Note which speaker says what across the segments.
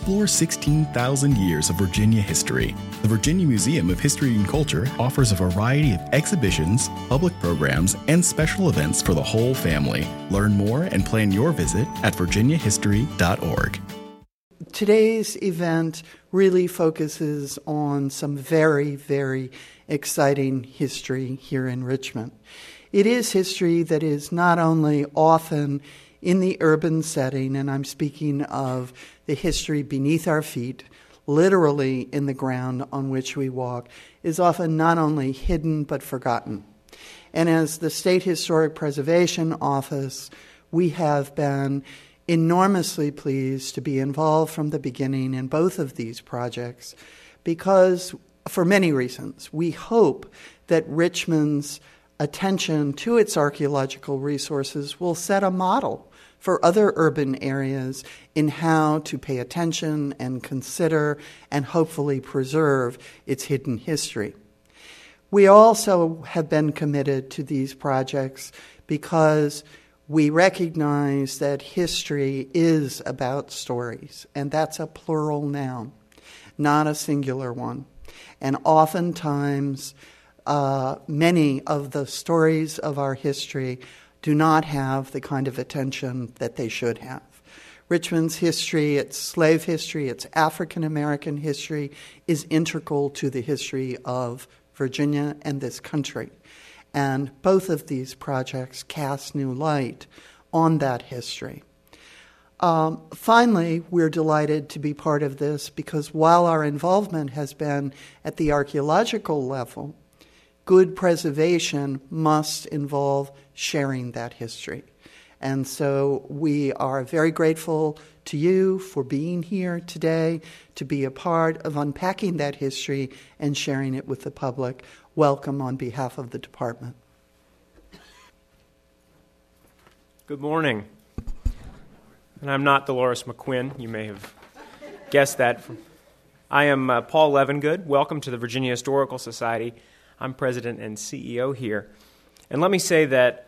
Speaker 1: Explore 16,000 years of Virginia history. The Virginia Museum of History and Culture offers a variety of exhibitions, public programs, and special events for the whole family. Learn more and plan your visit at virginiahistory.org.
Speaker 2: Today's event really focuses on some very, very exciting history here in Richmond. It is history that is not only often in the urban setting, and I'm speaking of the history beneath our feet, literally in the ground on which we walk, is often not only hidden but forgotten. And as the State Historic Preservation Office, we have been enormously pleased to be involved from the beginning in both of these projects because, for many reasons, we hope that Richmond's attention to its archaeological resources will set a model for other urban areas in how to pay attention and consider and hopefully preserve its hidden history. We also have been committed to these projects because we recognize that history is about stories, and that's a plural noun, not a singular one. And oftentimes, many of the stories of our history do not have the kind of attention that they should have. Richmond's history, its slave history, its African American history, is integral to the history of Virginia and this country. And both of these projects cast new light on that history. Finally, we're delighted to be part of this because while our involvement has been at the archaeological level, good preservation must involve sharing that history. And so we are very grateful to you for being here today, to be a part of unpacking that history and sharing it with the public. Welcome on behalf of the department.
Speaker 3: Good morning. And I'm not Dolores McQuinn. You may have guessed that. I am Paul Levengood. Welcome to the Virginia Historical Society. I'm president and CEO here. And let me say that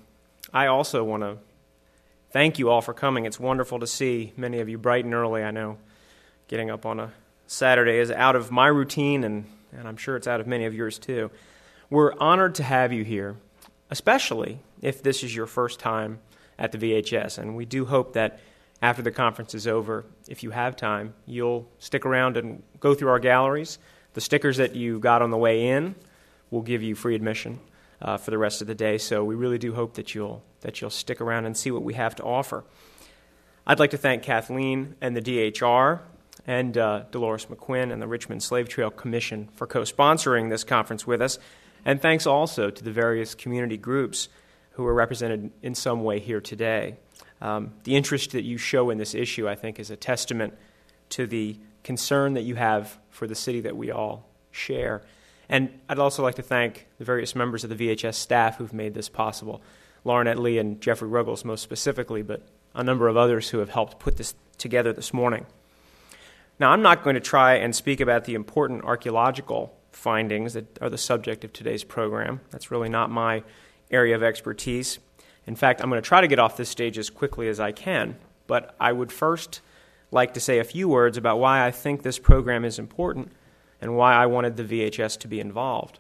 Speaker 3: I also want to thank you all for coming. It's wonderful to see many of you bright and early. I know getting up on a Saturday is out of my routine, and I'm sure it's out of many of yours too. We're honored to have you here, especially if this is your first time at the VHS. And we do hope that after the conference is over, if you have time, you'll stick around and go through our galleries. The stickers that you got on the way in will give you free admission for the rest of the day. So we really do hope that you'll stick around and see what we have to offer. I'd like to thank Kathleen and the DHR and Dolores McQuinn and the Richmond Slave Trail Commission for co-sponsoring this conference with us. And thanks also to the various community groups who are represented in some way here today. The interest that you show in this issue, I think, is a testament to the concern that you have for the city that we all share. And I'd also like to thank the various members of the VHS staff who've made this possible. Lauren Etley and Jeffrey Ruggles most specifically, but a number of others who have helped put this together this morning. Now, I'm not going to try and speak about the important archaeological findings that are the subject of today's program. That's really not my area of expertise. In fact, I'm going to try to get off this stage as quickly as I can, but I would first like to say a few words about why I think this program is important and why I wanted the VHS to be involved.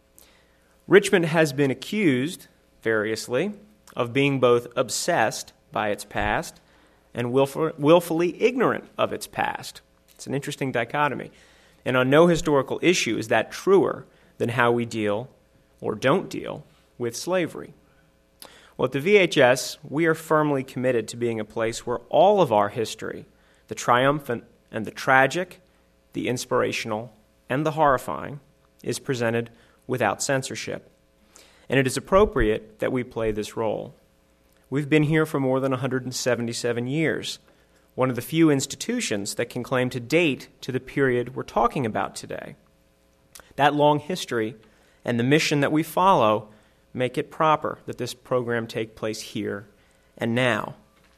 Speaker 3: Richmond has been accused, variously, of being both obsessed by its past and willfully ignorant of its past. It's an interesting dichotomy. And on no historical issue is that truer than how we deal or don't deal with slavery. Well, at the VHS, we are firmly committed to being a place where all of our history, the triumphant and the tragic, the inspirational and the horrifying, is presented without censorship. And it is appropriate that we play this role. We've been here for more than 177 years, one of the few institutions that can claim to date to the period we're talking about today. That long history and the mission that we follow make it proper that this program take place here and now.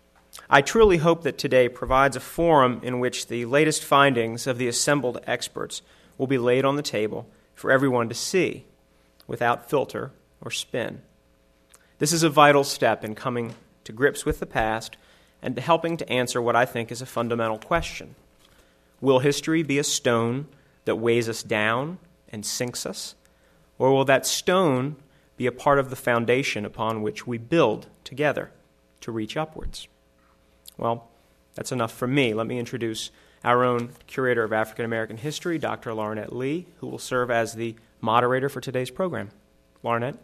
Speaker 3: I truly hope that today provides a forum in which the latest findings of the assembled experts will be laid on the table for everyone to see without filter or spin. This is a vital step in coming to grips with the past and helping to answer what I think is a fundamental question. Will history be a stone that weighs us down and sinks us? Or will that stone be a part of the foundation upon which we build together to reach upwards? Well, that's enough from me. Let me introduce our own curator of African American history, Dr. Laurinette Lee, who will serve as the moderator for today's program. Laurinette?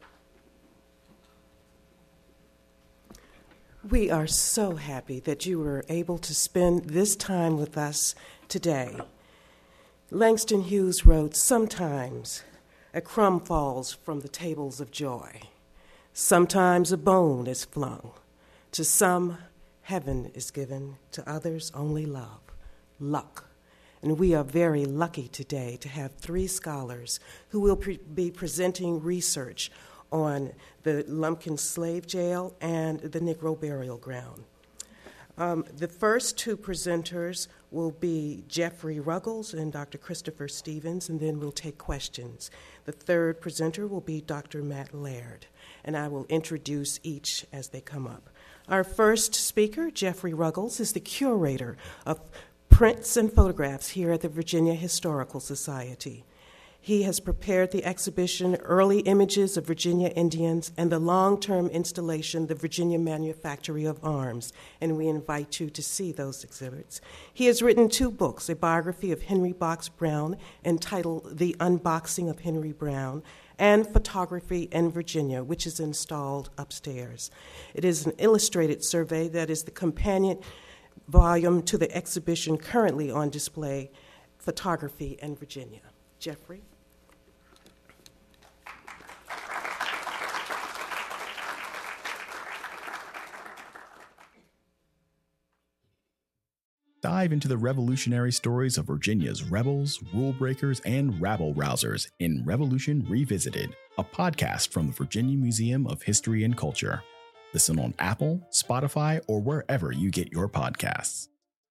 Speaker 4: We are so happy that you were able to spend this time with us today. Langston Hughes wrote, "Sometimes a crumb falls from the tables of joy. Sometimes a bone is flung. To some, heaven is given. To others, only love, luck." And we are very lucky today to have three scholars who will be presenting research on the Lumpkin Slave Jail and the Negro Burial Ground. The first two presenters will be Jeffrey Ruggles and Dr. Christopher Stevens, and then we'll take questions. The third presenter will be Dr. Matt Laird, and I will introduce each as they come up. Our first speaker, Jeffrey Ruggles, is the curator of prints and photographs here at the Virginia Historical Society. He has prepared the exhibition Early Images of Virginia Indians and the long-term installation The Virginia Manufactory of Arms, and we invite you to see those exhibits. He has written two books, a biography of Henry Box Brown entitled The Unboxing of Henry Brown, and Photography in Virginia, which is installed upstairs. It is an illustrated survey that is the companion volume to the exhibition currently on display, Photography in Virginia. Jeffrey?
Speaker 1: Dive into the revolutionary stories of Virginia's rebels, rule breakers, and rabble-rousers in Revolution Revisited, a podcast from the Virginia Museum of History and Culture. Listen on Apple, Spotify, or wherever you get your podcasts.